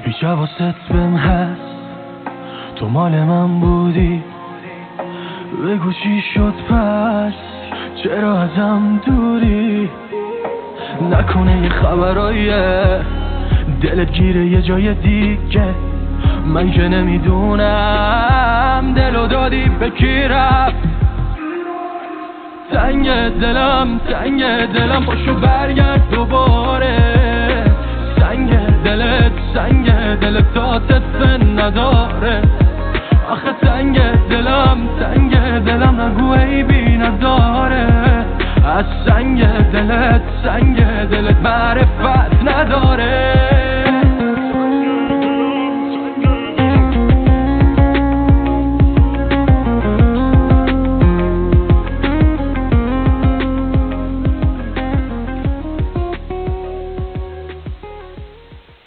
هیچ حواست بهم هست تو مال من بودی، بگو چی شد پس چرا ازم دوری؟ نکنه یه خبراییه دلت گیره یه جای دیگه، من که نمیدونم دلو دادی به کی رفت. تنگ دلم پاشو برگرد دوباره، سنگ دلت عاطفه نداره. آخه تنگ دلم نگو عیبی نداره، از سنگ دلت معرفت نداره.